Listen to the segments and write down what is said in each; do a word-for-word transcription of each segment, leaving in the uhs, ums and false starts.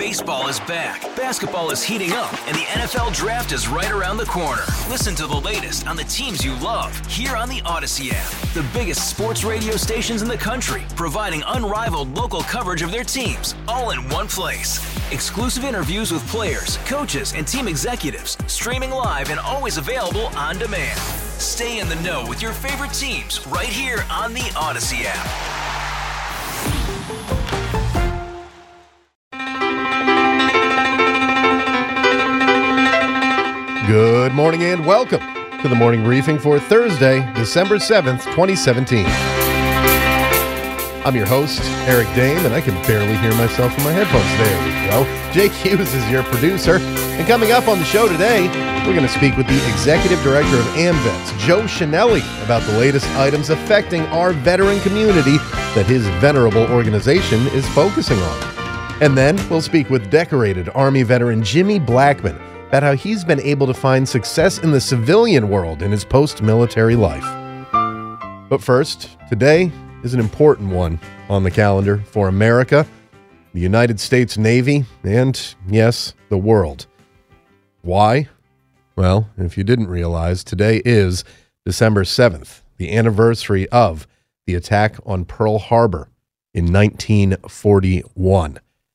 Baseball is back, basketball is heating up, and the N F L Draft is right around the corner. Listen to the latest on the teams you love here on the Odyssey app. The biggest sports radio stations in the country, providing unrivaled local coverage of their teams, all in one place. Exclusive interviews with players, coaches, and team executives, streaming live and always available on demand. Stay in the know with your favorite teams right here on the Odyssey app. Good morning and welcome to the morning briefing for Thursday, December seventh, twenty seventeen. I'm your host, Eric Dame, and I can barely hear myself in my headphones. There we go. Jake Hughes is your producer. And coming up on the show today, we're going to speak with the Executive Director of AMVETS, Joe Chenelly, about the latest items affecting our veteran community that his venerable organization is focusing on. And then we'll speak with decorated Army veteran Jimmy Blackman about how he's been able to find success in the civilian world in his post-military life. But first, today is an important one on the calendar for America, the United States Navy, and, yes, the world. Why? Well, if you didn't realize, today is December seventh, the anniversary of the attack on Pearl Harbor in nineteen forty-one.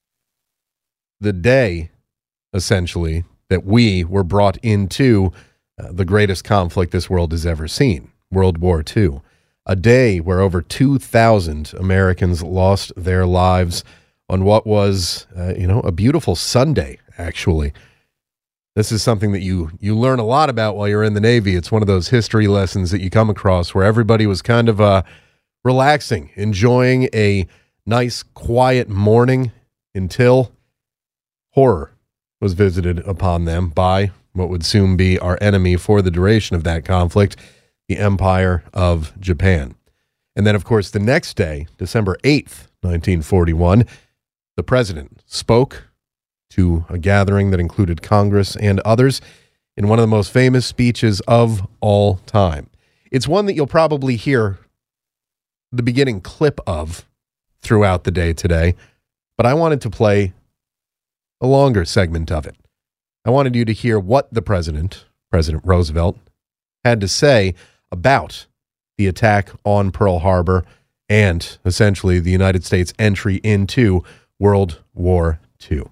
The day, essentially, that we were brought into uh, the greatest conflict this world has ever seen, World War Two. A day where over two thousand Americans lost their lives on what was, uh, you know, a beautiful Sunday, actually. This is something that you you learn a lot about while you're in the Navy. It's one of those history lessons that you come across where everybody was kind of uh, relaxing, enjoying a nice, quiet morning until horror was visited upon them by what would soon be our enemy for the duration of that conflict, the Empire of Japan. And then, of course, the next day, December eighth, nineteen forty-one, the president spoke to a gathering that included Congress and others in one of the most famous speeches of all time. It's one that you'll probably hear the beginning clip of throughout the day today, but I wanted to play a longer segment of it. I wanted you to hear what the president, President Roosevelt, had to say about the attack on Pearl Harbor and essentially the United States entry into World War Two.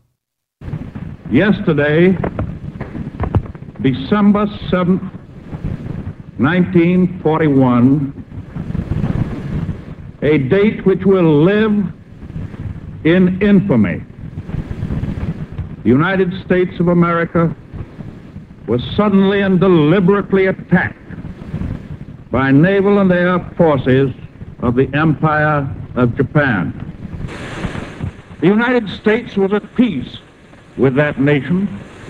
Yesterday, December seventh, nineteen forty-one, a date which will live in infamy. The United States of America was suddenly and deliberately attacked by naval and air forces of the Empire of Japan. The United States was at peace with that nation,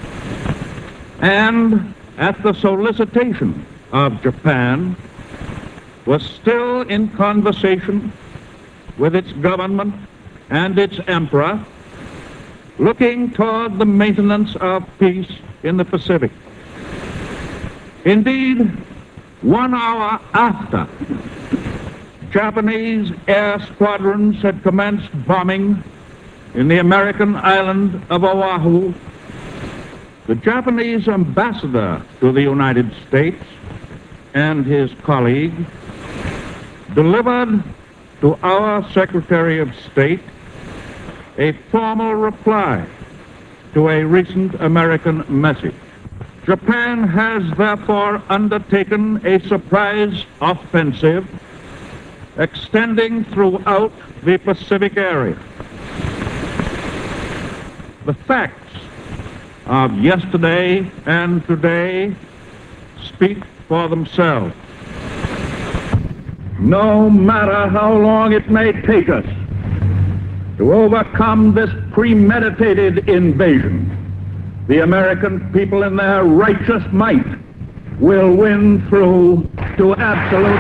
and at the solicitation of Japan, was still in conversation with its government and its emperor, looking toward the maintenance of peace in the Pacific. Indeed, one hour after Japanese air squadrons had commenced bombing in the American island of Oahu, the Japanese ambassador to the United States and his colleague delivered to our Secretary of State a formal reply to a recent American message. Japan has therefore undertaken a surprise offensive extending throughout the Pacific area. The facts of yesterday and today speak for themselves. No matter how long it may take us to overcome this premeditated invasion, the American people in their righteous might will win through to absolute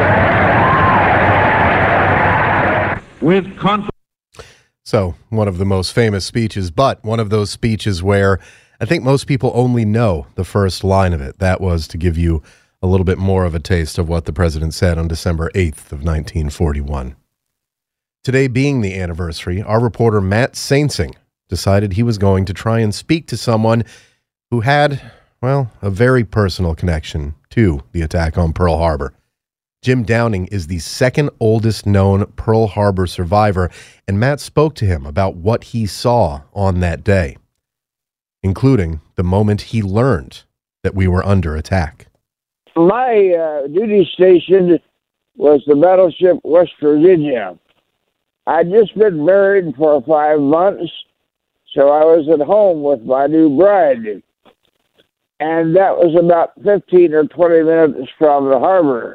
victory. With confidence. So, one of the most famous speeches, but one of those speeches where I think most people only know the first line of it. That was to give you a little bit more of a taste of what the president said on December eighth of nineteen forty-one. Today being the anniversary, our reporter Matt Sainsing decided he was going to try and speak to someone who had, well, a very personal connection to the attack on Pearl Harbor. Jim Downing is the second oldest known Pearl Harbor survivor, and Matt spoke to him about what he saw on that day, including the moment he learned that we were under attack. My uh, duty station was the battleship West Virginia. I'd just been married for five months, so I was at home with my new bride. And that was about fifteen or twenty minutes from the harbor.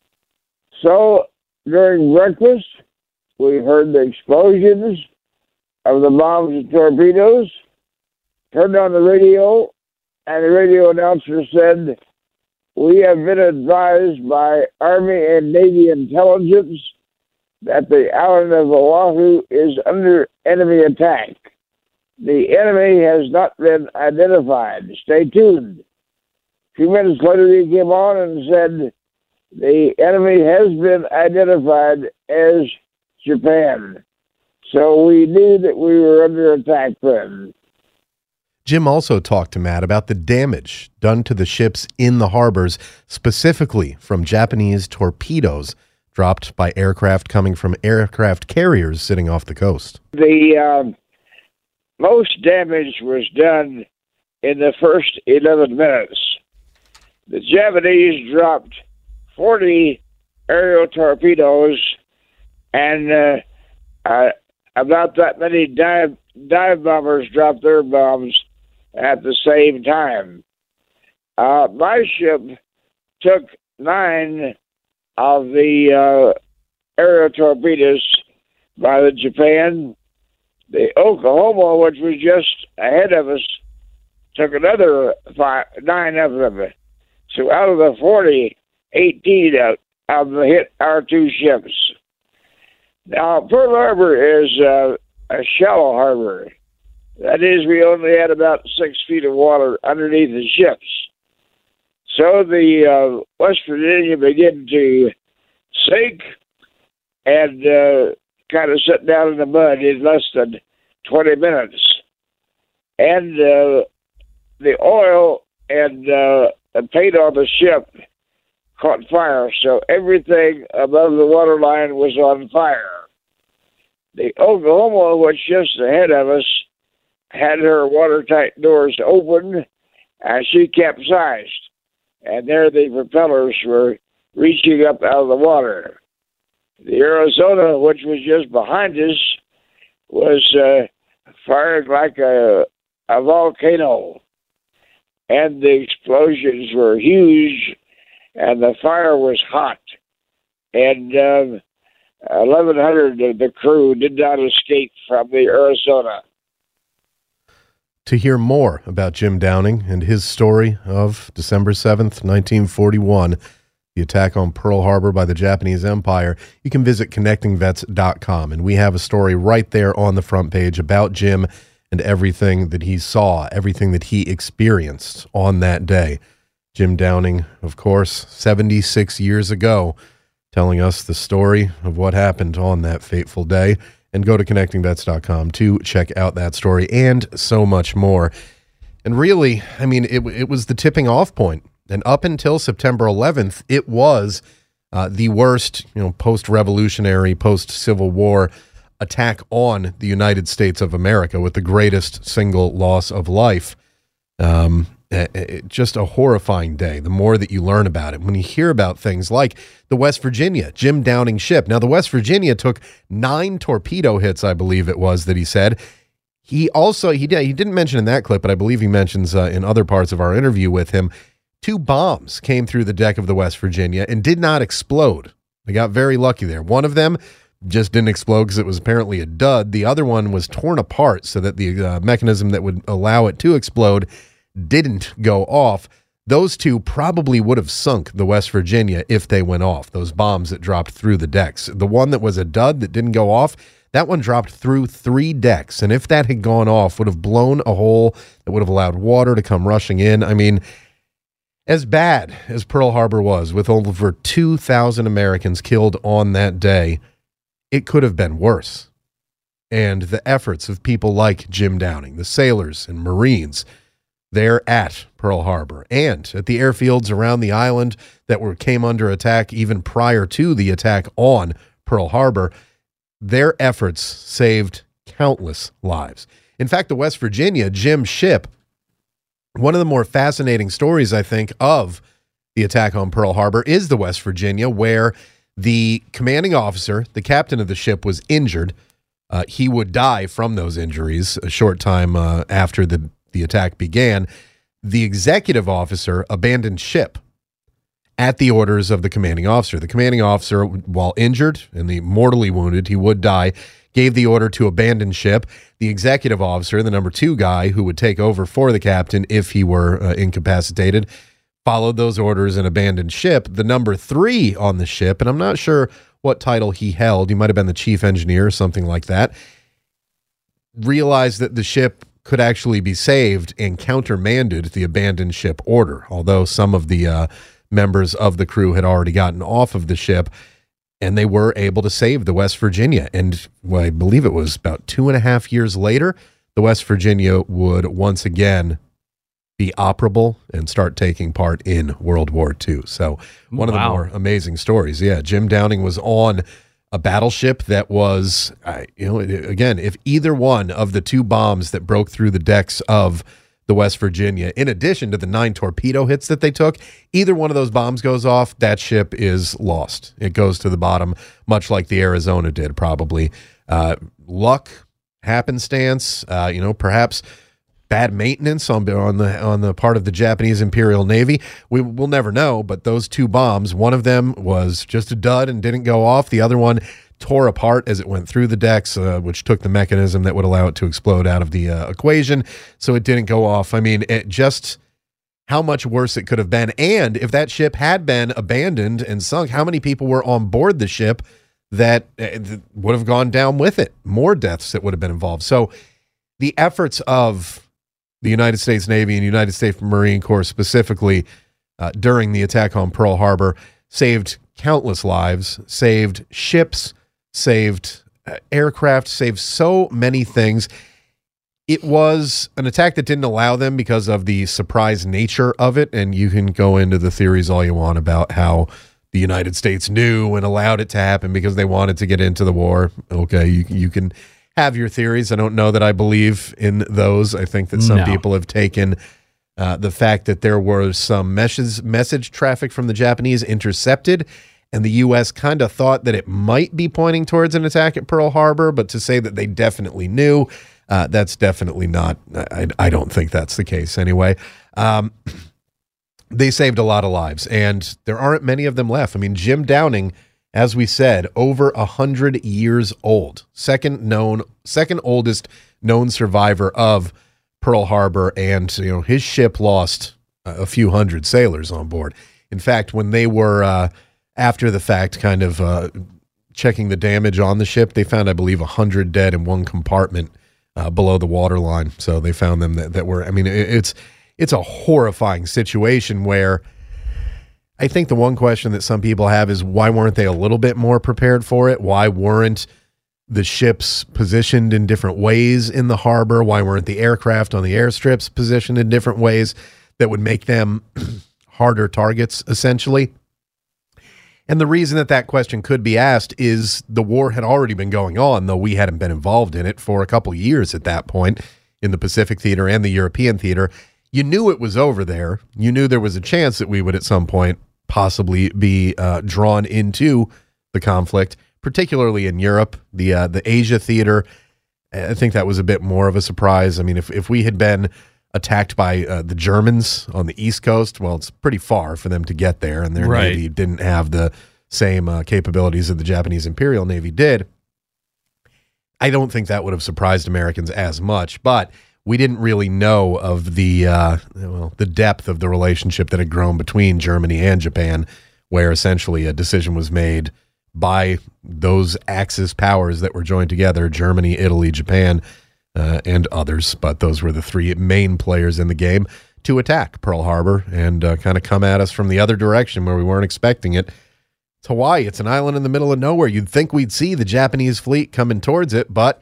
So during breakfast, we heard the explosions of the bombs and torpedoes, turned on the radio, and the radio announcer said, "We have been advised by Army and Navy intelligence that the island of Oahu is under enemy attack. The enemy has not been identified. Stay tuned." A few minutes later, he came on and said, "The enemy has been identified as Japan." So we knew that we were under attack then. Jim also talked to Matt about the damage done to the ships in the harbors, specifically from Japanese torpedoes dropped by aircraft coming from aircraft carriers sitting off the coast. The um, most damage was done in the first eleven minutes. The Japanese dropped forty aerial torpedoes and uh, uh, about that many dive, dive bombers dropped their bombs at the same time. Uh, my ship took nine of the uh, aerial torpedoes by the Japan. The Oklahoma, which was just ahead of us, took another five, nine of them. So out of the forty, eighteen of, of them hit our two ships. Now, Pearl Harbor is uh, a shallow harbor. That is, we only had about six feet of water underneath the ships. So the uh, West Virginia began to sink and uh, kind of sit down in the mud in less than twenty minutes. And uh, the oil and uh, the paint on the ship caught fire, so everything above the waterline was on fire. The Oklahoma, which just ahead of us, had her watertight doors open, and she capsized. And there the propellers were reaching up out of the water. The Arizona, which was just behind us, was uh, firing like a, a volcano. And the explosions were huge, and the fire was hot. And um, eleven hundred of the crew did not escape from the Arizona. To hear more about Jim Downing and his story of December seventh, nineteen forty-one, the attack on Pearl Harbor by the Japanese Empire, you can visit connecting vets dot com. And we have a story right there on the front page about Jim and everything that he saw, everything that he experienced on that day. Jim Downing, of course, seventy-six years ago, telling us the story of what happened on that fateful day. And go to connecting vets dot com to check out that story and so much more. And really, I mean, it, it was the tipping off point. And up until September eleventh, it was uh, the worst, you know, post-revolutionary, post-Civil War attack on the United States of America, with the greatest single loss of life. Um, it, it, just a horrifying day, the more that you learn about it. When you hear about things like the West Virginia, Jim Downing ship. Now, the West Virginia took nine torpedo hits, I believe it was, that he said. He also, he, did, he didn't mention in that clip, but I believe he mentions uh, in other parts of our interview with him, two bombs came through the deck of the West Virginia and did not explode. They got very lucky there. One of them just didn't explode because it was apparently a dud. The other one was torn apart so that the uh, mechanism that would allow it to explode didn't go off. Those two probably would have sunk the West Virginia if they went off, those bombs that dropped through the decks. The one that was a dud that didn't go off, that one dropped through three decks. And if that had gone off, would have blown a hole that would have allowed water to come rushing in. I mean, as bad as Pearl Harbor was, with over two thousand Americans killed on that day, it could have been worse. and the efforts of people like Jim Downing, the sailors and Marines there at Pearl Harbor and at the airfields around the island that were came under attack even prior to the attack on Pearl Harbor, their efforts saved countless lives. In fact, the West Virginia, Jim's ship, one of the more fascinating stories, I think, of the attack on Pearl Harbor is the West Virginia, where the commanding officer, the captain of the ship, was injured. Uh, he would die from those injuries a short time uh, after the the attack began. The executive officer abandoned ship at the orders of the commanding officer. The commanding officer, while injured and the mortally wounded, he would die, gave the order to abandon ship. The executive officer, the number two guy who would take over for the captain if he were uh, incapacitated, followed those orders and abandoned ship. The number three on the ship, and I'm not sure what title he held, he might have been the chief engineer or something like that, realized that the ship could actually be saved and countermanded the abandoned ship order, although some of the uh, members of the crew had already gotten off of the ship, and they were able to save the West Virginia. And well, I believe it was about two and a half years later, the West Virginia would once again be operable and start taking part in World War Two. So one wow. of the more amazing stories. Yeah, Jim Downing was on a battleship that was, uh, you know, again, if either one of the two bombs that broke through the decks of the West Virginia, in addition to the nine torpedo hits that they took, either one of those bombs goes off, that ship is lost. It goes to the bottom, much like the Arizona did, probably. Uh, luck, happenstance, uh, you know, perhaps bad maintenance on on the on the part of the Japanese Imperial Navy. We will never know, but those two bombs, one of them was just a dud and didn't go off. The other one tore apart as it went through the decks, uh, which took the mechanism that would allow it to explode out of the uh, equation, so it didn't go off. I mean, it just how much worse it could have been. And if that ship had been abandoned and sunk, how many people were on board the ship that uh, would have gone down with it? More deaths that would have been involved. So the efforts of the United States Navy and United States Marine Corps specifically uh, during the attack on Pearl Harbor saved countless lives, saved ships, saved uh, aircraft, saved so many things. It was an attack that didn't allow them because of the surprise nature of it, and you can go into the theories all you want about how the United States knew and allowed it to happen because they wanted to get into the war. Okay, you, you can have your theories. I don't know that I believe in those. I think that some No. people have taken uh, the fact that there was some message, message traffic from the Japanese intercepted, and the U S kind of thought that it might be pointing towards an attack at Pearl Harbor, but to say that they definitely knew, uh, that's definitely not, I, I don't think that's the case anyway. Um, they saved a lot of lives, and there aren't many of them left. I mean, Jim Downing, as we said, over a hundred years old, second known, second oldest known survivor of Pearl Harbor, and you know his ship lost a few hundred sailors on board. In fact, when they were uh, after the fact, kind of uh, checking the damage on the ship, they found, I believe, a hundred dead in one compartment uh, below the waterline. So they found them that, that were. I mean, it, it's it's a horrifying situation where. I think the one question that some people have is why weren't they a little bit more prepared for it? Why weren't the ships positioned in different ways in the harbor? Why weren't the aircraft on the airstrips positioned in different ways that would make them harder targets, essentially? And the reason that that question could be asked is the war had already been going on, though we hadn't been involved in it for a couple of years at that point in the Pacific theater and the European theater. You knew it was over there. You knew there was a chance that we would at some point possibly be uh, drawn into the conflict, particularly in Europe, the uh, the Asia theater. I think that was a bit more of a surprise. I mean, if, if we had been attacked by uh, the Germans on the East Coast, well, it's pretty far for them to get there, and their Right. Navy didn't have the same uh, capabilities that the Japanese Imperial Navy did. I don't think that would have surprised Americans as much, but we didn't really know of the uh, well, the depth of the relationship that had grown between Germany and Japan, where essentially a decision was made by those Axis powers that were joined together, Germany, Italy, Japan, uh, and others, but those were the three main players in the game, to attack Pearl Harbor and uh, kind of come at us from the other direction where we weren't expecting it. It's Hawaii. It's an island in the middle of nowhere. You'd think we'd see the Japanese fleet coming towards it, but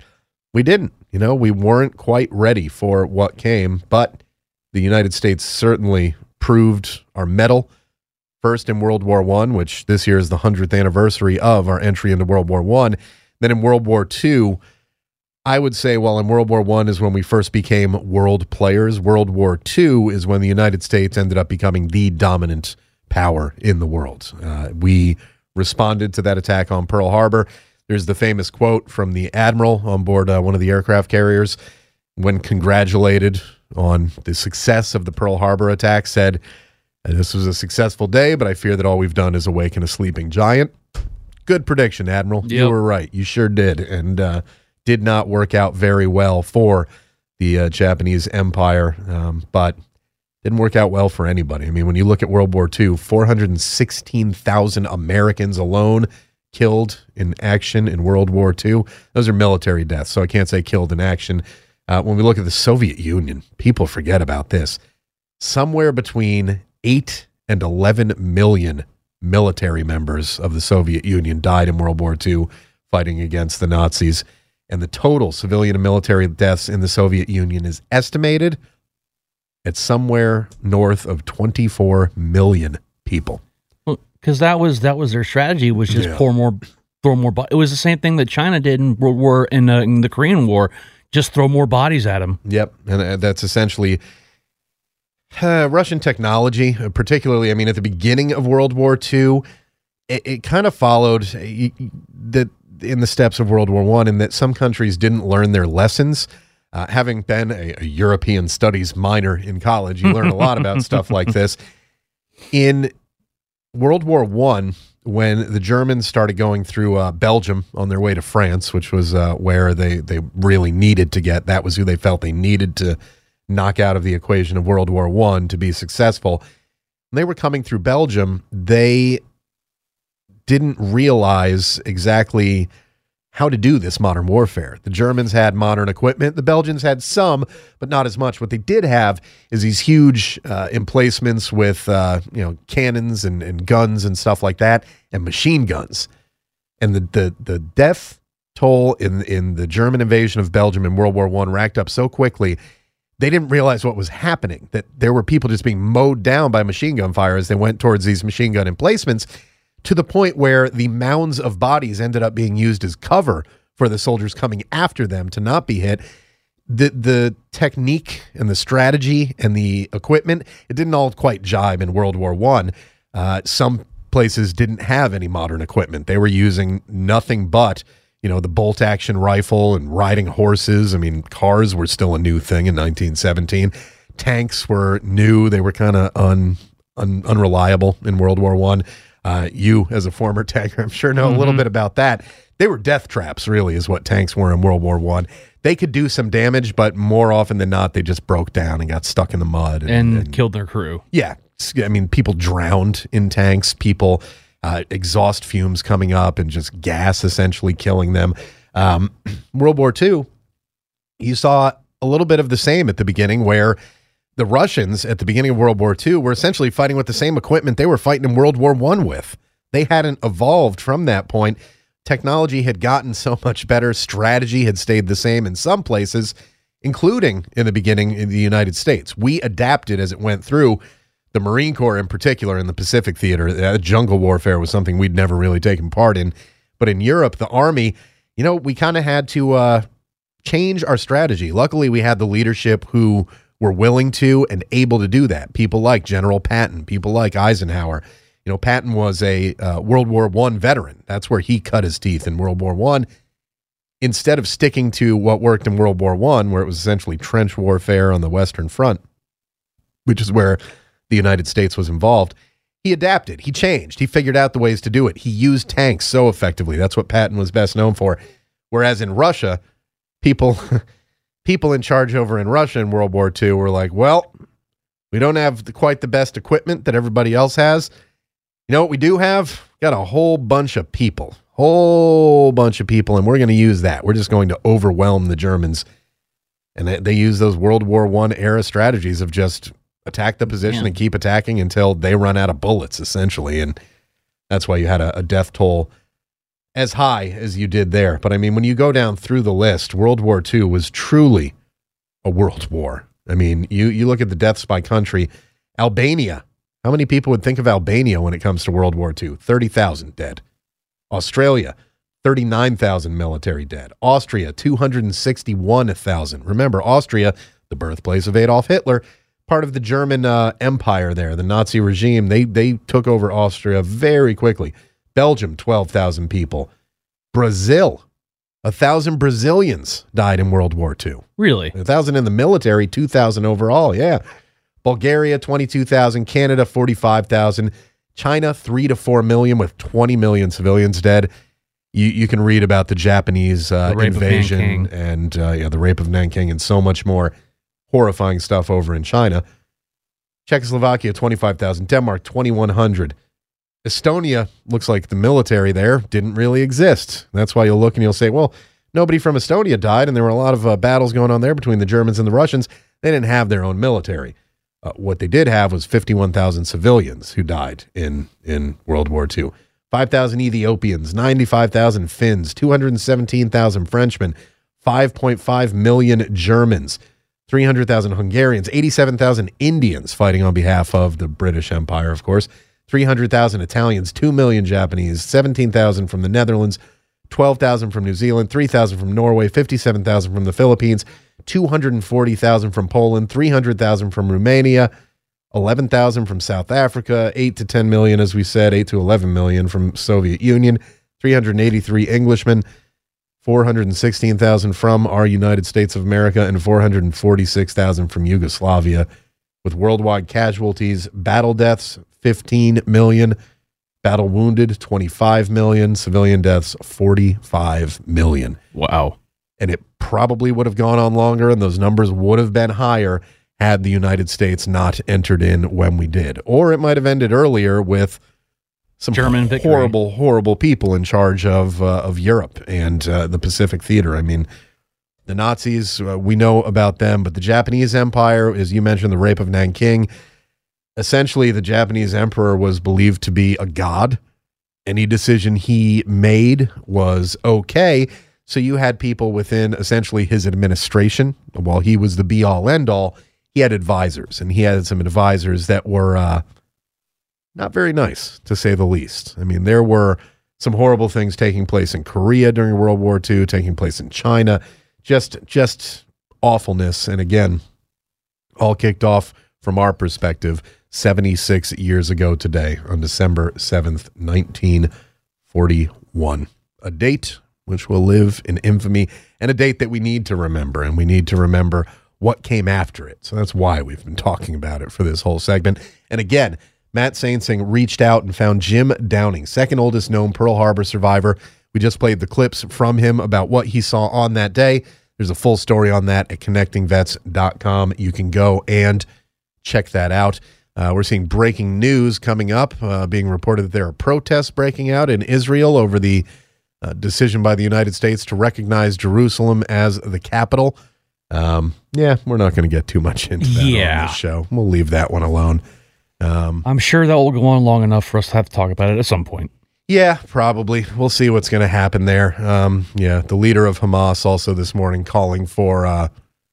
we didn't. You know, we weren't quite ready for what came, but the United States certainly proved our mettle. First in World War One, which this year is the hundredth anniversary of our entry into World War One. Then in World War Two, I would say, well, in World War One is when we first became world players. World War Two is when the United States ended up becoming the dominant power in the world. Uh, we responded to that attack on Pearl Harbor. There's the famous quote from the admiral on board uh, one of the aircraft carriers when congratulated on the success of the Pearl Harbor attack, said, "This was a successful day, but I fear that all we've done is awaken a sleeping giant." Good prediction, Admiral. Yep. You were right. You sure did. And uh, did not work out very well for the uh, Japanese Empire, um, but didn't work out well for anybody. I mean, when you look at World War Two, four hundred sixteen thousand Americans alone killed in action in World War Two. Those are military deaths, so I can't say killed in action. Uh, when we look at the Soviet Union, people forget about this. Somewhere between eight and eleven million military members of the Soviet Union died in World War Two fighting against the Nazis. And the total civilian and military deaths in the Soviet Union is estimated at somewhere north of twenty-four million people. Well, because that was that was their strategy, was just yeah. pour more, throw more. Bo- it was the same thing that China did in World War in, uh, in the Korean War. Just throw more bodies at them. Yep, and uh, that's essentially uh, Russian technology, uh, particularly. I mean, at the beginning of World War Two, it, it kind of followed uh, the in the steps of World War One, in that some countries didn't learn their lessons. Uh, having been a, a European studies minor in college, you learn a lot about stuff like this. In World War One, when the Germans started going through uh, Belgium on their way to France, which was uh, where they, they really needed to get, that was who they felt they needed to knock out of the equation of World War One to be successful. When they were coming through Belgium, they didn't realize exactly how to do this modern warfare. The Germans had modern equipment. The Belgians had some, but not as much. What they did have is these huge uh, emplacements with uh, you know cannons and, and guns and stuff like that, and machine guns. And the the the death toll in in the German invasion of Belgium in World War One racked up so quickly, they didn't realize what was happening, that there were people just being mowed down by machine gun fire as they went towards these machine gun emplacements, to the point where the mounds of bodies ended up being used as cover for the soldiers coming after them to not be hit. The the technique and the strategy and the equipment, it didn't all quite jibe in World War One. Uh, some places didn't have any modern equipment. They were using nothing but, you know, the bolt action rifle and riding horses. I mean, cars were still a new thing in nineteen seventeen. Tanks were new. They were kind of un, un, unreliable in World War One. Uh, you, as a former tanker, I'm sure know mm-hmm. a little bit about that. They were death traps, really, is what tanks were in World War One. They could do some damage, but more often than not, they just broke down and got stuck in the mud. And, and, and killed their crew. Yeah. I mean, people drowned in tanks. People, uh, exhaust fumes coming up and just gas essentially killing them. Um, World War Two, you saw a little bit of the same at the beginning, where the Russians at the beginning of World War Two were essentially fighting with the same equipment they were fighting in World War One with. They hadn't evolved from that point. Technology had gotten so much better. Strategy had stayed the same in some places, including in the beginning in the United States. We adapted as it went through. The Marine Corps in particular in the Pacific theater, uh, jungle warfare was something we'd never really taken part in. But in Europe, the Army, you know, we kind of had to uh, change our strategy. Luckily, we had the leadership who were willing to and able to do that. People like General Patton, people like Eisenhower. You know, Patton was a uh, World War One veteran. That's where he cut his teeth in World War One. Instead of sticking to what worked in World War One, where it was essentially trench warfare on the Western Front, which is where the United States was involved, he adapted. He changed. He figured out the ways to do it. He used tanks so effectively. That's what Patton was best known for. Whereas in Russia, people... People in charge over in Russia in World War Two were like, well, we don't have the, quite the best equipment that everybody else has. You know what we do have? Got a whole bunch of people, whole bunch of people, and we're going to use that. We're just going to overwhelm the Germans. And they, they use those World War One era strategies of just attack the position yeah. and keep attacking until they run out of bullets, essentially. And that's why you had a, a death toll as high as you did there. But I mean, when you go down through the list, World War Two was truly a world war. I mean, you, you look at the deaths by country. Albania. How many people would think of Albania when it comes to World War Two? thirty thousand dead. Australia, thirty-nine thousand military dead. Austria, two hundred sixty-one thousand. Remember, Austria, the birthplace of Adolf Hitler, part of the German uh, empire there, the Nazi regime. They, they took over Austria very quickly. Belgium, twelve thousand people. Brazil, one thousand Brazilians died in World War Two. Really? one thousand in the military, two thousand overall, yeah. Bulgaria, twenty-two thousand. Canada, forty-five thousand. China, three to four million with twenty million civilians dead. You you can read about the Japanese uh, the invasion and uh, yeah, the rape of Nanking and so much more horrifying stuff over in China. Czechoslovakia, twenty-five thousand. Denmark, twenty-one hundred. Estonia, looks like the military there didn't really exist. That's why you'll look and you'll say, well, nobody from Estonia died, and there were a lot of uh, battles going on there between the Germans and the Russians. They didn't have their own military. Uh, what they did have was fifty-one thousand civilians who died in, in World War Two. five thousand Ethiopians, ninety-five thousand Finns, two hundred seventeen thousand Frenchmen, five point five million Germans, three hundred thousand Hungarians, eighty-seven thousand Indians fighting on behalf of the British Empire, of course, three hundred thousand Italians, two million Japanese, seventeen thousand from the Netherlands, twelve thousand from New Zealand, three thousand from Norway, fifty-seven thousand from the Philippines, two hundred forty thousand from Poland, three hundred thousand from Romania, eleven thousand from South Africa, eight to ten million, as we said, eight to eleven million from Soviet Union, three hundred eighty-three Englishmen, four hundred sixteen thousand from our United States of America, and four hundred forty-six thousand from Yugoslavia, with worldwide casualties, battle deaths, fifteen million, battle wounded, twenty-five million, civilian deaths, forty-five million. Wow. And it probably would have gone on longer, and those numbers would have been higher had the United States not entered in when we did. Or it might have ended earlier with some German victory. horrible, horrible people in charge of uh, of Europe and uh, the Pacific theater. I mean, the Nazis, uh, we know about them, but the Japanese Empire, as you mentioned, the rape of Nanking, essentially the Japanese emperor was believed to be a god. Any decision he made was okay. So you had people within essentially his administration. While he was the be-all, end-all, he had advisors, and he had some advisors that were uh, not very nice, to say the least. I mean, there were some horrible things taking place in Korea during World War Two, taking place in China, just just awfulness. And again, all kicked off from our perspective seventy-six years ago today on December seventh, nineteen forty-one. A date which will live in infamy, and a date that we need to remember, and we need to remember what came after it. So that's why we've been talking about it for this whole segment. And again, Matt Saintsing reached out and found Jim Downing, second oldest known Pearl Harbor survivor. We just played the clips from him about what he saw on that day. There's a full story on that at connecting vets dot com. You can go and check that out. Uh, we're seeing breaking news coming up, uh, being reported that there are protests breaking out in Israel over the uh, decision by the United States to recognize Jerusalem as the capital. Um, yeah, we're not going to get too much into that yeah. on this show. We'll leave that one alone. Um, I'm sure that will go on long enough for us to have to talk about it at some point. Yeah, probably. We'll see what's going to happen there. Um, yeah, the leader of Hamas also this morning calling for uh,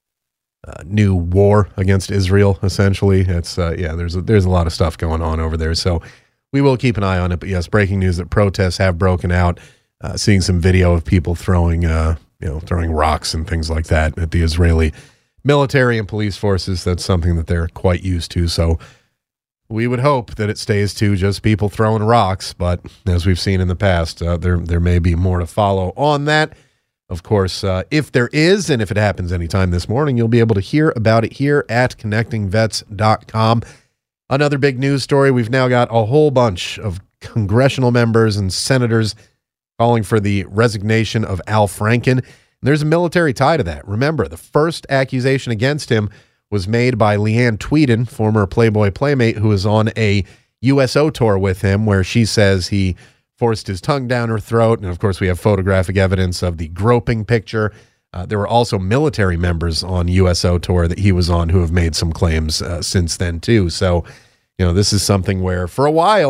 a new war against Israel, essentially. It's uh, yeah, there's a, there's a lot of stuff going on over there. So we will keep an eye on it. But yes, breaking news that protests have broken out. Uh, seeing some video of people throwing, uh, you know, throwing rocks and things like that at the Israeli military and police forces. That's something that they're quite used to. So we would hope that it stays to just people throwing rocks. But as we've seen in the past, uh, there there may be more to follow on that. Of course, uh, if there is, and if it happens anytime this morning, you'll be able to hear about it here at connecting vets dot com. Another big news story. We've now got a whole bunch of congressional members and senators calling for the resignation of Al Franken. And there's a military tie to that. Remember, the first accusation against him was made by Leanne Tweeden, former Playboy Playmate, who was on a U S O tour with him, where she says he forced his tongue down her throat. And of course, we have photographic evidence of the groping picture. Uh, there were also military members on U S O tour that he was on who have made some claims uh, since then, too. So, you know, this is something where for a while,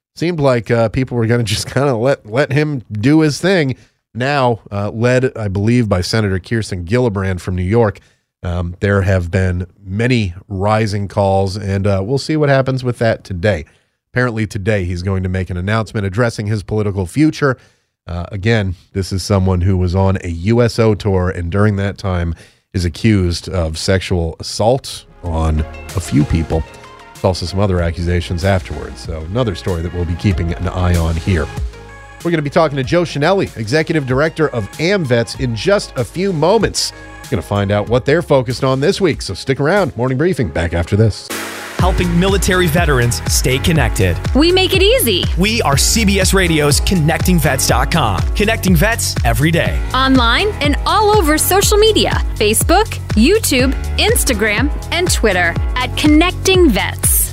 Seemed like uh, people were going to just kind of let let him do his thing. Now, uh, led, I believe, by Senator Kirsten Gillibrand from New York, um, there have been many rising calls, and uh, we'll see what happens with that today. Apparently today he's going to make an announcement addressing his political future. Uh, again, this is someone who was on a U S O tour, and during that time is accused of sexual assault on a few people. There's also some other accusations afterwards. So another story that we'll be keeping an eye on here. We're going to be talking to Joe Chenelly, Executive Director of AmVets, in just a few moments. We're going to find out what they're focused on this week. So stick around. Morning Briefing back after this. Helping military veterans stay connected. We make it easy. We are C B S Radio's connecting vets dot com. Connecting vets every day. Online and all over social media. Facebook, YouTube, Instagram, and Twitter at Connecting Vets.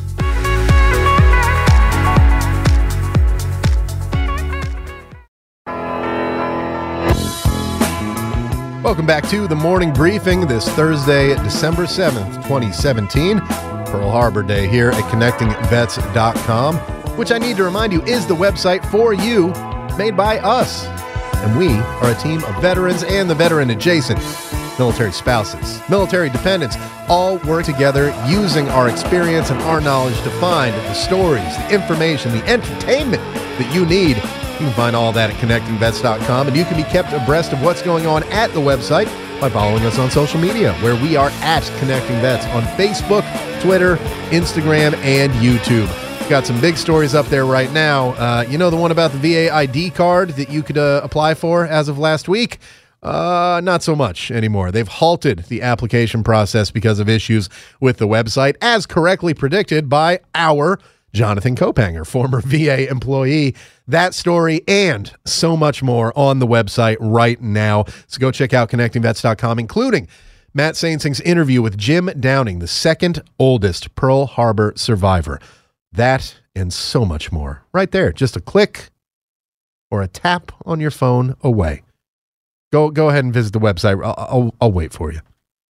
Welcome back to the Morning Briefing this Thursday, December seventh, twenty seventeen. Pearl Harbor Day here at connecting vets dot com, which I need to remind you is the website for you, made by us. And we are a team of veterans and the veteran adjacent, military spouses, military dependents, all work together using our experience and our knowledge to find the stories, the information, the entertainment that you need. You can find all that at connecting vets dot com, and you can be kept abreast of what's going on at the website by following us on social media, where we are at Connecting Vets on Facebook, Twitter, Instagram, and YouTube. We've got some big stories up there right now. Uh, you know the one about the V A I D card that you could uh, apply for as of last week? Uh, not so much anymore. They've halted the application process because of issues with the website, as correctly predicted by our Jonathan Kopanger, former V A employee. That story and so much more on the website right now. So go check out connecting vets dot com, including Matt Sainsing's interview with Jim Downing, the second oldest Pearl Harbor survivor. That and so much more right there. Just a click or a tap on your phone away. Go go ahead and visit the website. I'll, I'll, I'll wait for you.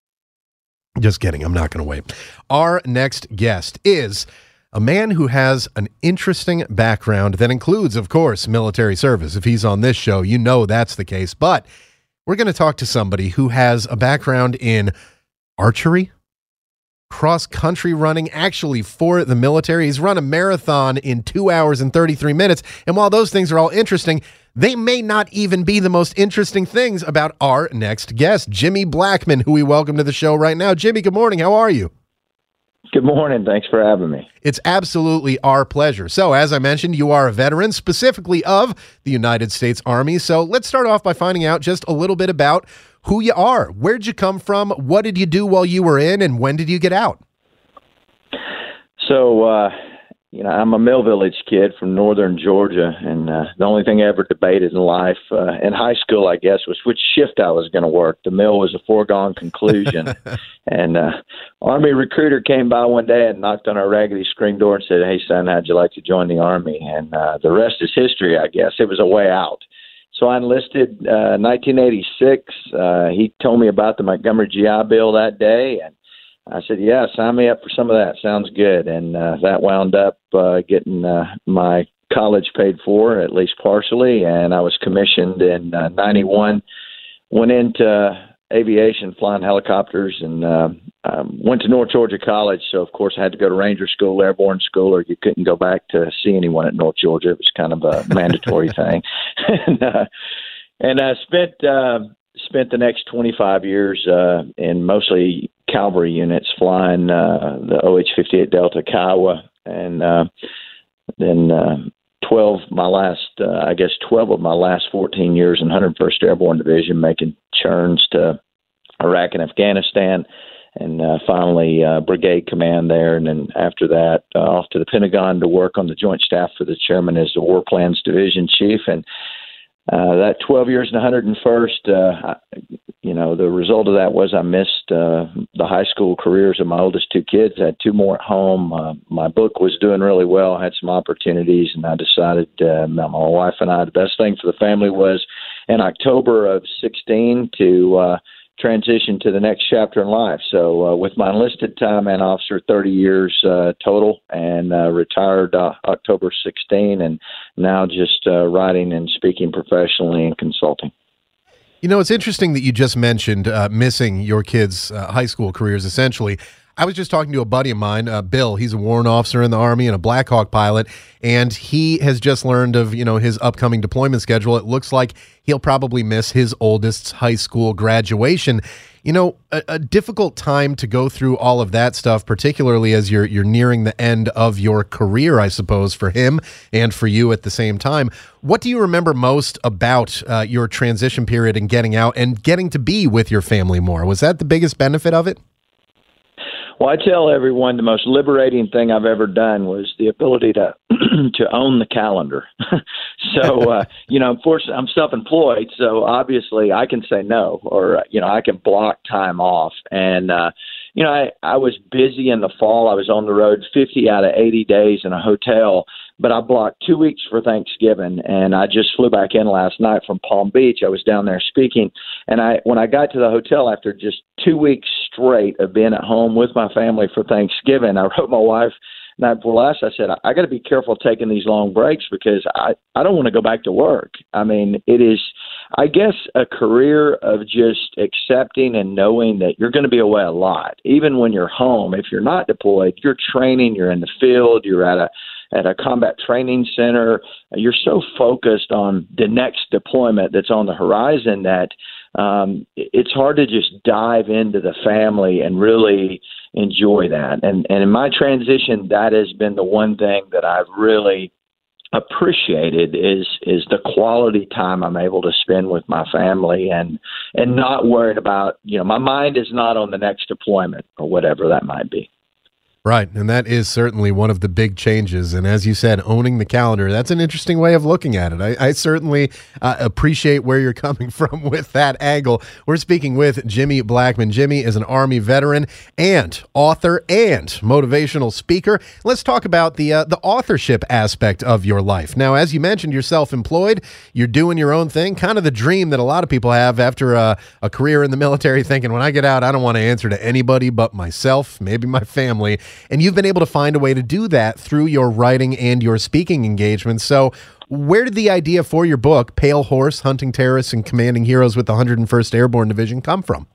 Just kidding. I'm not going to wait. Our next guest is a man who has an interesting background that includes, of course, military service. If he's on this show, you know that's the case. But we're going to talk to somebody who has a background in archery, cross-country running, actually for the military. He's run a marathon in two hours and thirty-three minutes. And while those things are all interesting, they may not even be the most interesting things about our next guest, Jimmy Blackman, who we welcome to the show right now. Jimmy, good morning. How are you? Good morning. Thanks for having me. It's absolutely our pleasure. So, as I mentioned, you are a veteran, specifically of the United States Army. So let's start off by finding out just a little bit about who you are. Where'd you come from? What did you do while you were in? And when did you get out? So, uh, you know, I'm a Mill Village kid from northern Georgia, and uh, the only thing I ever debated in life, uh, in high school, I guess, was which shift I was going to work. The mill was a foregone conclusion. And uh, Army recruiter came by one day and knocked on our raggedy screen door and said, "Hey, son, how'd you like to join the Army?" And uh, the rest is history, I guess. It was a way out. So I enlisted uh, nineteen eighty-six. Uh, he told me about the Montgomery G I Bill that day, and I said, "Yeah, sign me up for some of that. Sounds good." And uh, that wound up uh, getting uh, my college paid for, at least partially, and I was commissioned in uh, ninety-one, went into aviation, flying helicopters, and uh, um, went to North Georgia College. So, of course, I had to go to Ranger School, Airborne School, or you couldn't go back to see anyone at North Georgia. It was kind of a mandatory thing. and uh, and I spent uh, spent the next twenty-five years uh, in mostly cavalry units, flying uh, the O H fifty-eight Delta Kiowa, and uh, then uh, twelve my last, uh, I guess, twelve of my last fourteen years in one hundred first Airborne Division, making churns to Iraq and Afghanistan, and uh, finally uh, brigade command there. And then after that, uh, off to the Pentagon to work on the Joint Staff for the Chairman as the War Plans Division Chief. And uh, that twelve years in one hundred first, uh, you know, the result of that was I missed uh, the high school careers of my oldest two kids. I had two more at home. Uh, my book was doing really well. I had some opportunities, and I decided, uh, my wife and I, the best thing for the family was in October of sixteen to uh, transition to the next chapter in life. So uh, with my enlisted time and officer, thirty years uh, total, and uh, retired uh, October sixteenth, and now just uh, writing and speaking professionally and consulting. You know, it's interesting that you just mentioned uh, missing your kids' uh, high school careers, essentially. I was just talking to a buddy of mine, uh, Bill. He's a warrant officer in the Army and a Black Hawk pilot, and he has just learned of, you know, his upcoming deployment schedule. It looks like he'll probably miss his oldest's high school graduation. You know, a, a difficult time to go through all of that stuff, particularly as you're you're nearing the end of your career, I suppose, for him and for you at the same time. What do you remember most about uh, your transition period and getting out and getting to be with your family more? Was that the biggest benefit of it? Well, I tell everyone the most liberating thing I've ever done was the ability to to own the calendar. so, uh, you know, unfortunately, I'm self-employed, so obviously I can say no, or, you know, I can block time off. And, uh, you know, I, I was busy in the fall. I was on the road fifty out of eighty days in a hotel, but I blocked two weeks for Thanksgiving, and I just flew back in last night from Palm Beach. I was down there speaking, and I when I got to the hotel after just two weeks straight of being at home with my family for Thanksgiving, I wrote my wife the night before last. I said, I got to be careful taking these long breaks because I, I don't want to go back to work. I mean, it is, I guess, a career of just accepting and knowing that you're going to be away a lot. Even when you're home, if you're not deployed, you're training, you're in the field, you're at a at a combat training center. You're so focused on the next deployment that's on the horizon that um, it's hard to just dive into the family and really enjoy that. And, and in my transition, that has been the one thing that I've really appreciated is is the quality time I'm able to spend with my family and and not worried about, you know, my mind is not on the next deployment or whatever that might be. Right, and that is certainly one of the big changes. And as you said, owning the calendar, that's an interesting way of looking at it. I, I certainly uh, appreciate where you're coming from with that angle. We're speaking with Jimmy Blackman. Jimmy is an Army veteran and author and motivational speaker. Let's talk about the uh, the authorship aspect of your life. Now, as you mentioned, you're self-employed. You're doing your own thing, kind of the dream that a lot of people have after a, a career in the military, thinking, when I get out, I don't want to answer to anybody but myself, maybe my family. And you've been able to find a way to do that through your writing and your speaking engagements. So where did the idea for your book, Pale Horse, Hunting Terrorists and Commanding Heroes with the one hundred first Airborne Division, come from?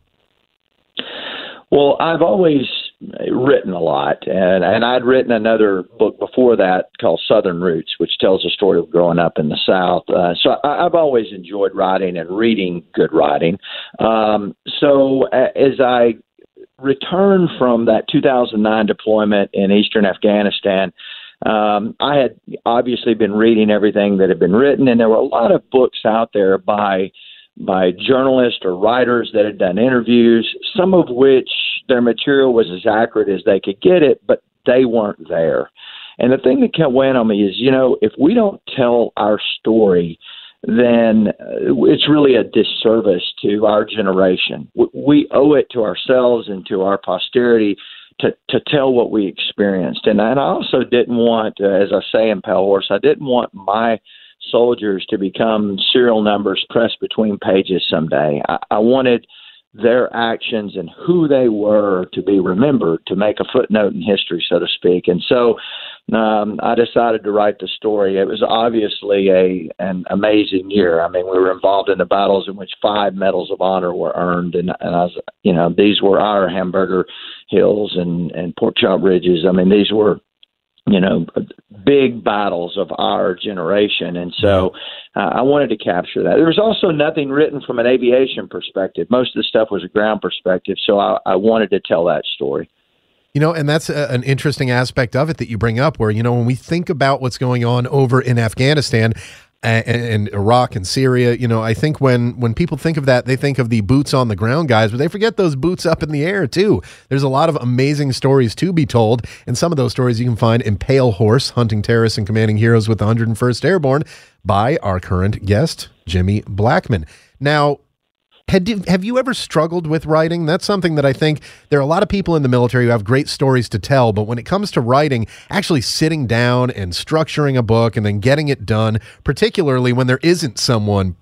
Well, I've always written a lot, and, and I'd written another book before that called Southern Roots, which tells the story of growing up in the South. Uh, so I, I've always enjoyed writing and reading good writing. Um, so as I returned from that two thousand nine deployment in eastern Afghanistan, um, I had obviously been reading everything that had been written, and there were a lot of books out there by by journalists or writers that had done interviews, some of which their material was as accurate as they could get it, but they weren't there. And the thing that kept weighing on me is, you know, if we don't tell our story, then it's really a disservice to our generation. We owe it to ourselves and to our posterity to, to tell what we experienced. And I also didn't want, uh, as I say in Pale Horse, I didn't want my soldiers to become serial numbers pressed between pages someday. I, I wanted their actions and who they were to be remembered, to make a footnote in history, so to speak. And so um, I decided to write the story. It was obviously a an amazing year. I mean, we were involved in the battles in which five medals of honor were earned, and, and I was, you know, these were our Hamburger Hills and, and Pork Chop Ridges. I mean, these were, you know, big battles of our generation. And so uh, I wanted to capture that. There was also nothing written from an aviation perspective. Most of the stuff was a ground perspective. So I, I wanted to tell that story. You know, and that's a, an interesting aspect of it that you bring up where, you know, when we think about what's going on over in Afghanistan and, and Iraq and Syria, you know, I think when, when people think of that, they think of the boots on the ground guys, but they forget those boots up in the air too. There's a lot of amazing stories to be told, and some of those stories you can find in Pale Horse, Hunting Terrorists and Commanding Heroes with the one hundred first Airborne by our current guest, Jimmy Blackman. Now, Had, have you ever struggled with writing? That's something that I think there are a lot of people in the military who have great stories to tell, but when it comes to writing, actually sitting down and structuring a book and then getting it done, particularly when there isn't someone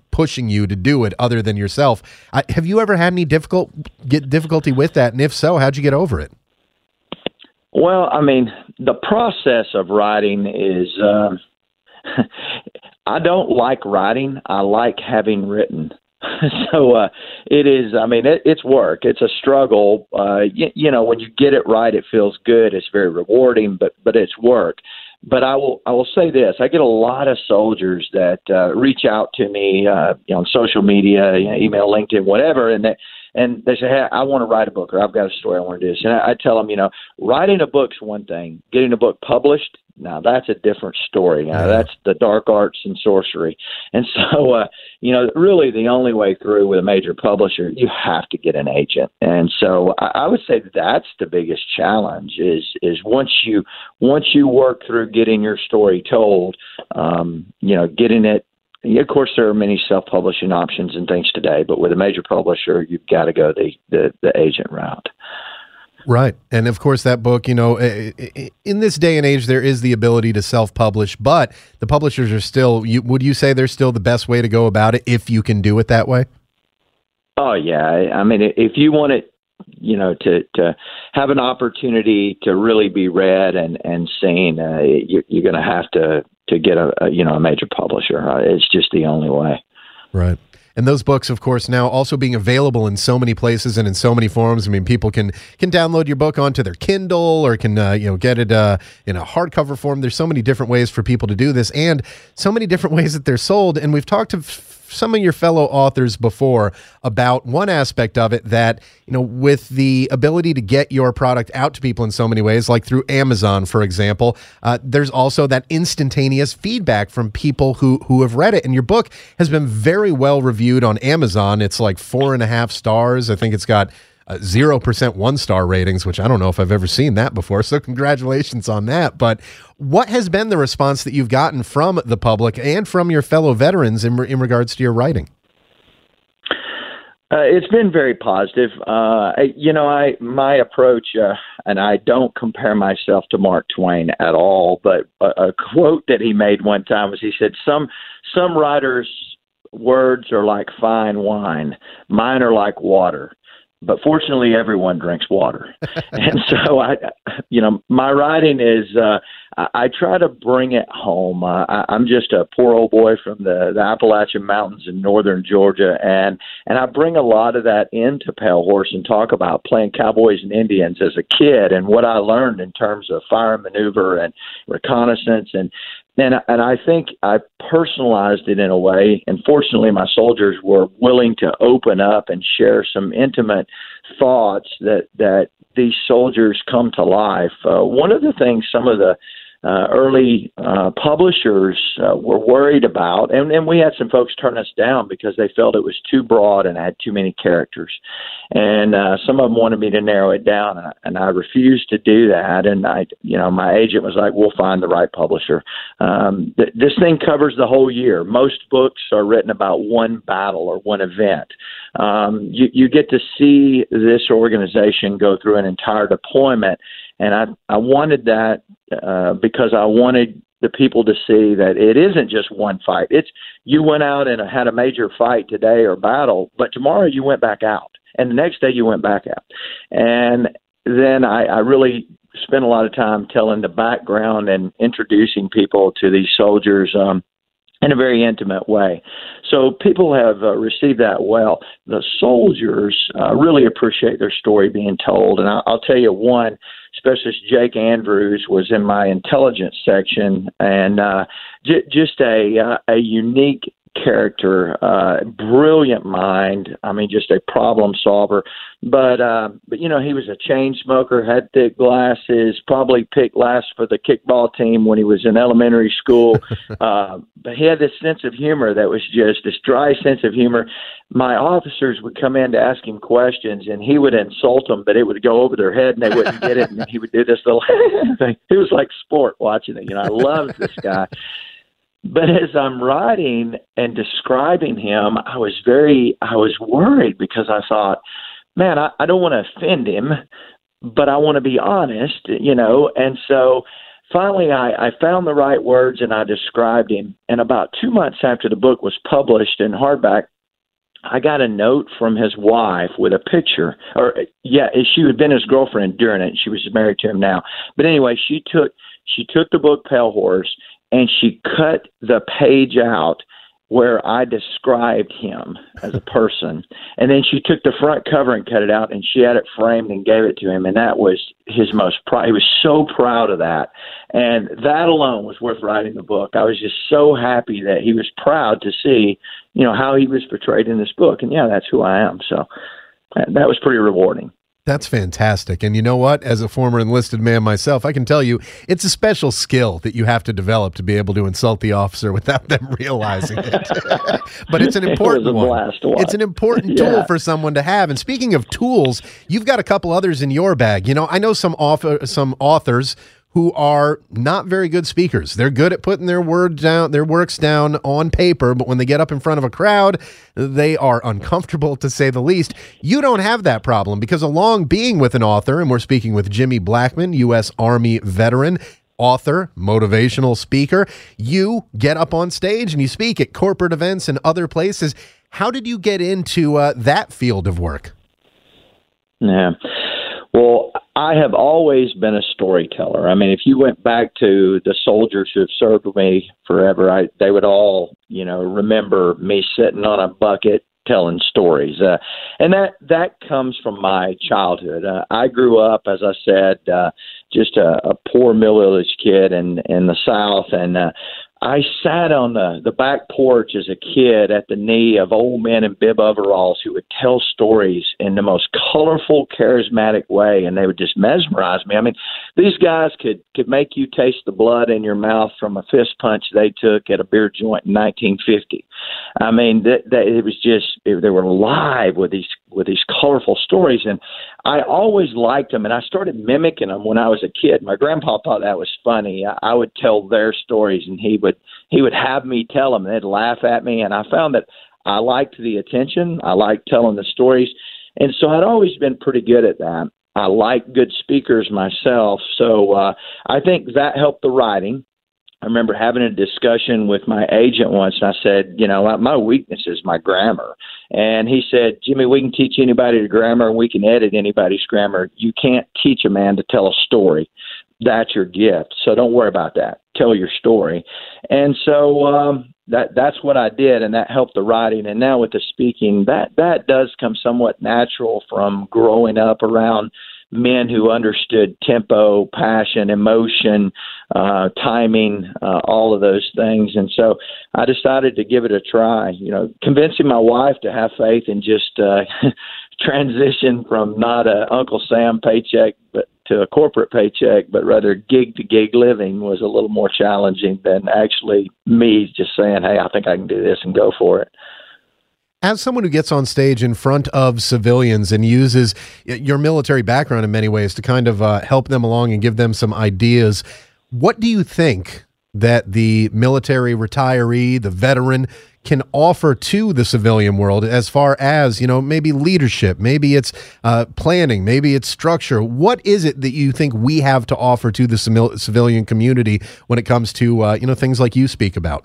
pushing you to do it other than yourself. I, have you ever had any difficult get difficulty with that? And if so, how'd you get over it? Well, I mean, the process of writing is, uh, I don't like writing. I like having written. so uh, it is, I mean, it, it's work. It's a struggle. Uh, you, you know, when you get it right, it feels good. It's very rewarding, but, but it's work. But I will I will say this. I get a lot of soldiers that uh, reach out to me uh, you know, on social media, you know, email, LinkedIn, whatever, and they, and they say, hey, I want to write a book, or I've got a story I want to do this. And I, I tell them, you know, writing a book's one thing. Getting a book published, now that's a different story. Now, that's the dark arts and sorcery. And so, uh, you know, really the only way through with a major publisher, you have to get an agent. And so I, I would say that's the biggest challenge is is once you once you work through getting your story told, um, you know, getting it. Of course, there are many self-publishing options and things today, but with a major publisher, you've got to go the, the, the agent route. Right. And of course, that book, you know, in this day and age, there is the ability to self-publish, but the publishers are still, you, would you say they're still the best way to go about it if you can do it that way? Oh, yeah. I mean, if you want it, you know, to, to have an opportunity to really be read and, and seen, uh, you, you're going to have to, to get a, a, you know, a major publisher. Uh, it's just the only way. Right. And those books, of course, now also being available in so many places and in so many forms. I mean, people can can download your book onto their Kindle or can uh, you know get it uh, in a hardcover form. There's so many different ways for people to do this, and so many different ways that they're sold. And we've talked to f- some of your fellow authors before about one aspect of it that, you know, with the ability to get your product out to people in so many ways, like through Amazon, for example, uh, there's also that instantaneous feedback from people who, who have read it. And your book has been very well reviewed on Amazon. It's like four and a half stars. I think it's got Uh, zero percent one-star ratings, which I don't know if I've ever seen that before, so congratulations on that. But what has been the response that you've gotten from the public and from your fellow veterans in, in regards to your writing? Uh, it's been very positive. Uh, you know, I my approach, uh, and I don't compare myself to Mark Twain at all, but a, a quote that he made one time was he said, some some writers' words are like fine wine. Mine are like water. But fortunately, everyone drinks water. And so, I, you know, my writing is, uh, I, I try to bring it home. Uh, I, I'm just a poor old boy from the, the Appalachian Mountains in northern Georgia, and, and I bring a lot of that into Pale Horse and talk about playing cowboys and Indians as a kid and what I learned in terms of fire and maneuver and reconnaissance. And And, and I think I personalized it in a way, and fortunately my soldiers were willing to open up and share some intimate thoughts that, that these soldiers come to life. Uh, one of the things some of the uh, early uh, publishers uh, were worried about, and, and we had some folks turn us down because they felt it was too broad and had too many characters. And uh, some of them wanted me to narrow it down, and I, and I refused to do that. And I, you know, my agent was like, "We'll find the right publisher." Um, th- this thing covers the whole year. Most books are written about one battle or one event. Um, you, you get to see this organization go through an entire deployment, and I, I wanted that uh, because I wanted the people to see that it isn't just one fight. It's you went out and had a major fight today or battle, but tomorrow you went back out. And the next day you went back out. And then I, I really spent a lot of time telling the background and introducing people to these soldiers um, in a very intimate way. So people have uh, received that well. The soldiers uh, really appreciate their story being told. And I, I'll tell you one, Specialist Jake Andrews was in my intelligence section, and uh, j- just a, uh, a unique character, uh, brilliant mind. I mean, just a problem solver. But, uh, but you know, he was a chain smoker, had thick glasses, probably picked last for the kickball team when he was in elementary school. uh, but he had this sense of humor that was just this dry sense of humor. My officers would come in to ask him questions, and he would insult them, but it would go over their head, and they wouldn't get it. And he would do this little thing. It was like sport watching it. You know, I loved this guy. But as I'm writing and describing him, I was very, I was worried because I thought, man, I, I don't want to offend him, but I want to be honest, you know. And so finally, I, I found the right words and I described him. And about two months after the book was published in hardback, I got a note from his wife with a picture. Or yeah, she had been his girlfriend during it. She was married to him now. But anyway, she took she took the book Pale Horse and she cut the page out where I described him as a person. And then she took the front cover and cut it out, and she had it framed and gave it to him. And that was his most proud. He was so proud of that. And that alone was worth writing the book. I was just so happy that he was proud to see, you know, how he was portrayed in this book. And yeah, that's who I am. So that was pretty rewarding. That's fantastic. And you know what? As a former enlisted man myself, I can tell you it's a special skill that you have to develop to be able to insult the officer without them realizing it. But it's an important it was a one. blast to watch. It's an important Yeah. tool for someone to have. And speaking of tools, you've got a couple others in your bag. You know, I know some author, some authors who are not very good speakers. They're good at putting their words down, their works down on paper, but when they get up in front of a crowd, they are uncomfortable, to say the least. You don't have that problem because along being with an author, and we're speaking with Jimmy Blackman, U S Army veteran, author, motivational speaker, you get up on stage and you speak at corporate events and other places. How did you get into uh, that field of work? Yeah. Well, I have always been a storyteller. I mean, if you went back to the soldiers who have served with me forever, I, they would all, you know, remember me sitting on a bucket telling stories. Uh, and that, that comes from my childhood. Uh, I grew up, as I said, uh, just a, a poor mill village kid in, in the South. And uh, I sat on the, the back porch as a kid at the knee of old men in bib overalls who would tell stories in the most colorful, charismatic way, and they would just mesmerize me. I mean, these guys could, could make you taste the blood in your mouth from a fist punch they took at a beer joint in nineteen fifty. I mean, that, that it was just, it, they were alive with these with these colorful stories, and I always liked them, and I started mimicking them when I was a kid. My grandpa thought that was funny. I, I would tell their stories, and he would he would have me tell them, and they'd laugh at me, and I found that I liked the attention. I liked telling the stories, and so I'd always been pretty good at that. I like good speakers myself, so uh, I think that helped the writing. I remember having a discussion with my agent once, and I said, you know, my weakness is my grammar. And he said, Jimmy, we can teach anybody the grammar, and we can edit anybody's grammar. You can't teach a man to tell a story. That's your gift. So don't worry about that. Tell your story. And so um, that that's what I did, and that helped the writing. And now with the speaking, that, that does come somewhat natural from growing up around men who understood tempo, passion, emotion, uh, timing, uh, all of those things. And so I decided to give it a try, you know, convincing my wife to have faith and just uh, transition from not a Uncle Sam paycheck but to a corporate paycheck, but rather gig to gig living was a little more challenging than actually me just saying, hey, I think I can do this and go for it. As someone who gets on stage in front of civilians and uses your military background in many ways to kind of uh, help them along and give them some ideas, what do you think that the military retiree, the veteran, can offer to the civilian world as far as, you know, maybe leadership, maybe it's uh, planning, maybe it's structure? What is it that you think we have to offer to the civil- civilian community when it comes to, uh, you know, things like you speak about?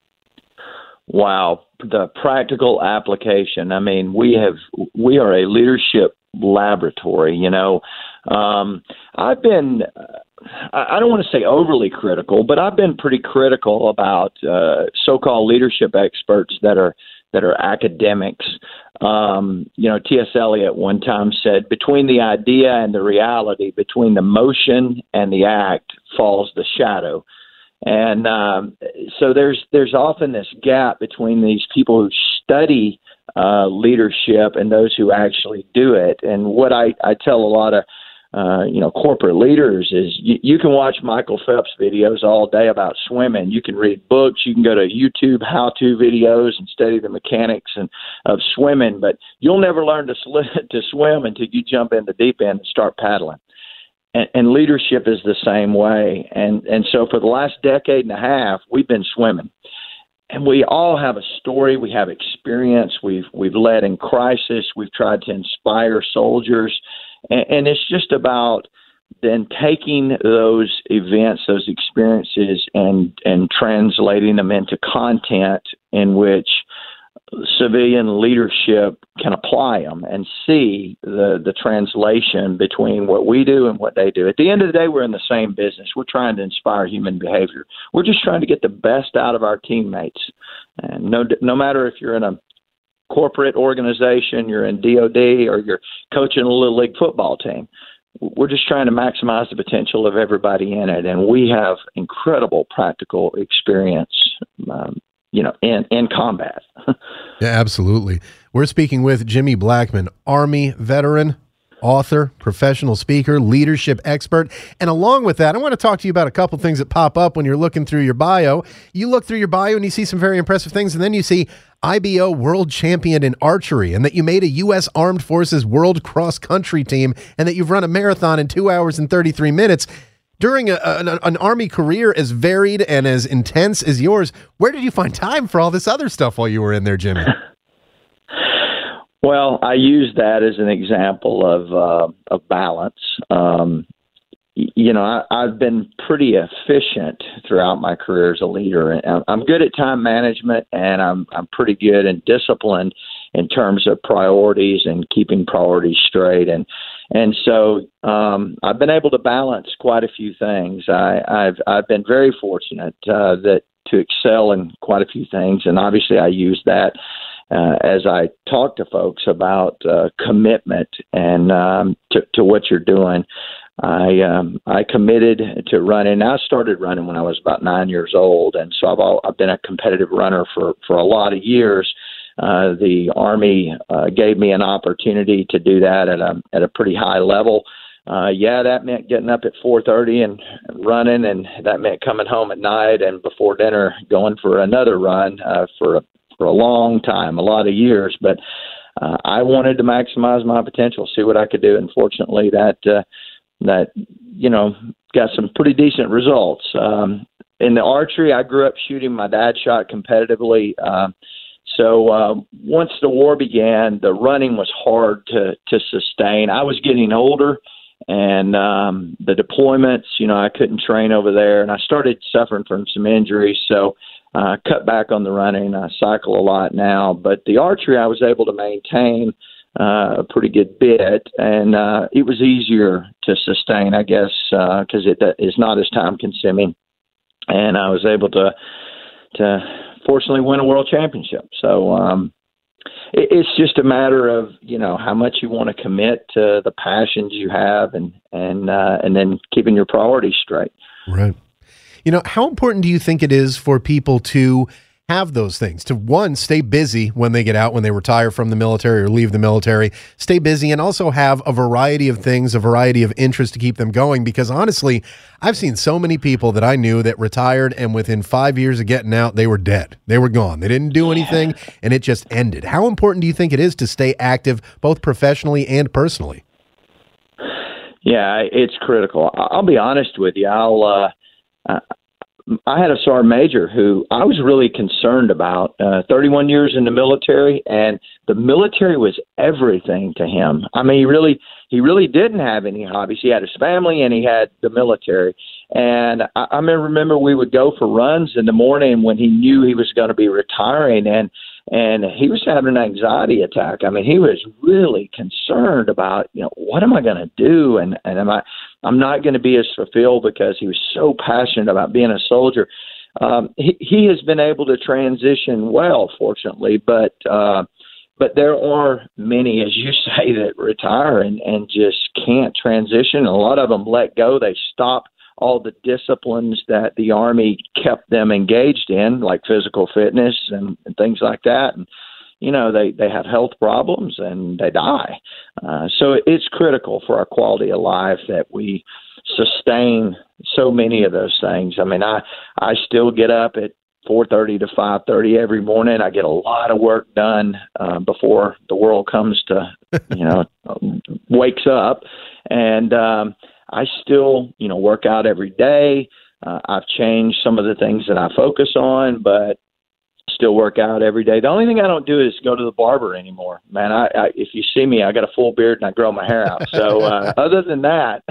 Wow, the practical application. I mean, we have we are a leadership laboratory. You know, um, I've been I don't want to say overly critical, but I've been pretty critical about uh, so-called leadership experts that are that are academics. Um, you know, T S. Eliot one time said, "Between the idea and the reality, between the motion and the act, falls the shadow." And um, so there's there's often this gap between these people who study uh, leadership and those who actually do it. And what I, I tell a lot of uh, you know corporate leaders is you, you can watch Michael Phelps videos all day about swimming. You can read books. You can go to YouTube how-to videos and study the mechanics and of swimming. But you'll never learn to sl- to swim until you jump in the deep end and start paddling. And, and leadership is the same way. And and so for the last decade and a half, we've been swimming. And we all have a story. We have experience. We've we've led in crisis. We've tried to inspire soldiers. And, and it's just about then taking those events, those experiences, and and translating them into content in which civilian leadership can apply them and see the, the translation between what we do and what they do. At the end of the day, we're in the same business. We're trying to inspire human behavior. We're just trying to get the best out of our teammates. And no, no matter if you're in a corporate organization, you're in D O D, or you're coaching a little league football team, we're just trying to maximize the potential of everybody in it. And we have incredible practical experience, um, you know, in, in combat. Yeah, absolutely. We're speaking with Jimmy Blackmon, Army veteran, author, professional speaker, leadership expert. And along with that, I want to talk to you about a couple things that pop up when you're looking through your bio. You look through your bio and you see some very impressive things, and then you see I B O world champion in archery, and that you made a U S Armed Forces world cross-country team, and that you've run a marathon in two hours and thirty-three minutes. During a, an, an Army career as varied and as intense as yours, where did you find time for all this other stuff while you were in there, Jimmy? Well, I use that as an example of uh, of balance. Um, you know, I, I've been pretty efficient throughout my career as a leader. And I'm good at time management, and I'm I'm pretty good and disciplined in terms of priorities and keeping priorities straight. And and so um, I've been able to balance quite a few things. I, I've I've been very fortunate uh, that to excel in quite a few things, and obviously I use that uh, as I talk to folks about uh, commitment and um, to, to what you're doing. I um, I committed to running. I started running when I was about nine years old, and so I've all, I've been a competitive runner for, for a lot of years. Uh, the Army uh, gave me an opportunity to do that at a at a pretty high level. Uh, yeah, that meant getting up at four thirty and running, and that meant coming home at night and before dinner going for another run uh, for a, for a long time, a lot of years. But uh, I wanted to maximize my potential, see what I could do, and fortunately that uh, that you know got some pretty decent results. Um, in the archery, I grew up shooting. My dad shot competitively. Uh, So uh, once the war began, the running was hard to, to sustain. I was getting older, and um, the deployments, you know, I couldn't train over there, and I started suffering from some injuries. So I uh, cut back on the running. I cycle a lot now. But the archery, I was able to maintain uh, a pretty good bit, and uh, it was easier to sustain, I guess, because uh, it is not as time-consuming. And I was able to to fortunately win a world championship. So um, it, it's just a matter of, you know, how much you want to commit to the passions you have, and, and, uh, and then keeping your priorities straight. Right. You know, how important do you think it is for people to have those things, to one, stay busy when they get out, when they retire from the military or leave the military, stay busy, and also have a variety of things, a variety of interests to keep them going? Because honestly, I've seen so many people that I knew that retired, and within five years of getting out, they were dead. They were gone. They didn't do anything, and it just ended. How important do you think it is to stay active, both professionally and personally? Yeah, it's critical. I'll be honest with you. I'll, uh, I had a sergeant major who I was really concerned about, uh, thirty-one years in the military, and the military was everything to him. I mean, he really, he really didn't have any hobbies. He had his family and he had the military. And I, I remember we would go for runs in the morning when he knew he was going to be retiring, and and he was having an anxiety attack. I mean, he was really concerned about, you know, what am I going to do? And, and am I, I'm not going to be as fulfilled, because he was so passionate about being a soldier. Um, he, he has been able to transition well, fortunately, but, uh, but there are many, as you say, that retire and, and just can't transition. A lot of them let go. They stop all the disciplines that the Army kept them engaged in, like physical fitness and, and things like that. And, you know, they, they have health problems and they die. Uh, so it's critical for our quality of life that we sustain so many of those things. I mean, I, I still get up at four thirty to five thirty every morning. I get a lot of work done uh, before the world comes to, you know, wakes up. And, um, I still, you know, work out every day. Uh, I've changed some of the things that I focus on, but still work out every day. The only thing I don't do is go to the barber anymore. Man, I, I if you see me, I got a full beard and I grow my hair out. So uh, other than that,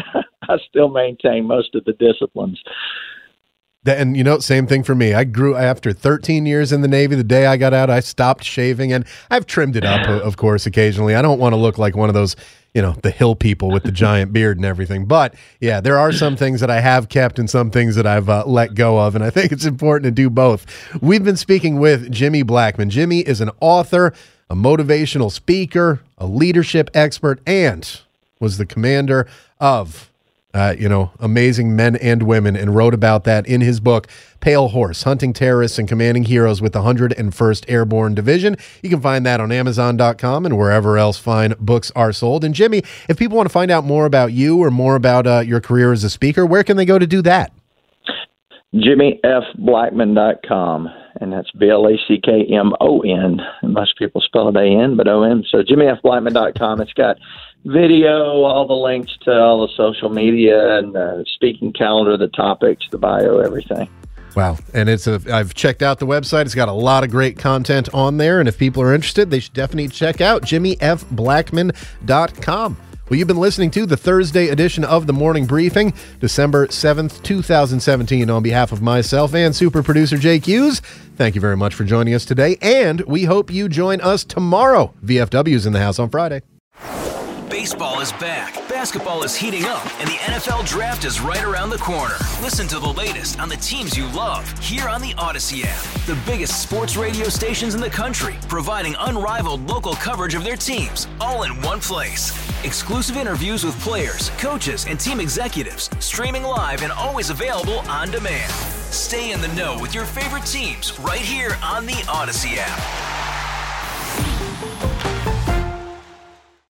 I still maintain most of the disciplines. And, you know, same thing for me. I grew after thirteen years in the Navy. The day I got out, I stopped shaving, and I've trimmed it up, of course, occasionally. I don't want to look like one of those, you know, the hill people with the giant beard and everything. But, yeah, there are some things that I have kept and some things that I've uh, let go of, and I think it's important to do both. We've been speaking with Jimmy Blackmon. Jimmy is an author, a motivational speaker, a leadership expert, and was the commander of Uh, you know, amazing men and women, and wrote about that in his book, Pale Horse, Hunting Terrorists and Commanding Heroes with the one hundred first Airborne Division. You can find that on Amazon dot com and wherever else fine books are sold. And Jimmy, if people want to find out more about you or more about uh, your career as a speaker, where can they go to do that? Jimmy F Blackmon dot com, and that's B L A C K M O N. Most people spell it A N, but O N. So Jimmy F Blackmon dot com. It's got video, all the links to all the social media and the speaking calendar, the topics, the bio, everything. Wow. And it's a, I've checked out the website. It's got a lot of great content on there. And if people are interested, they should definitely check out Jimmy F Blackmon dot com. Well, you've been listening to the Thursday edition of The Morning Briefing, December seventh, twenty seventeen. On behalf of myself and super producer Jake Hughes, thank you very much for joining us today. And we hope you join us tomorrow. V F W's in the house on Friday. Baseball is back, basketball is heating up, and the N F L Draft is right around the corner. Listen to the latest on the teams you love here on the Odyssey app. The biggest sports radio stations in the country, providing unrivaled local coverage of their teams, all in one place. Exclusive interviews with players, coaches, and team executives, streaming live and always available on demand. Stay in the know with your favorite teams right here on the Odyssey app.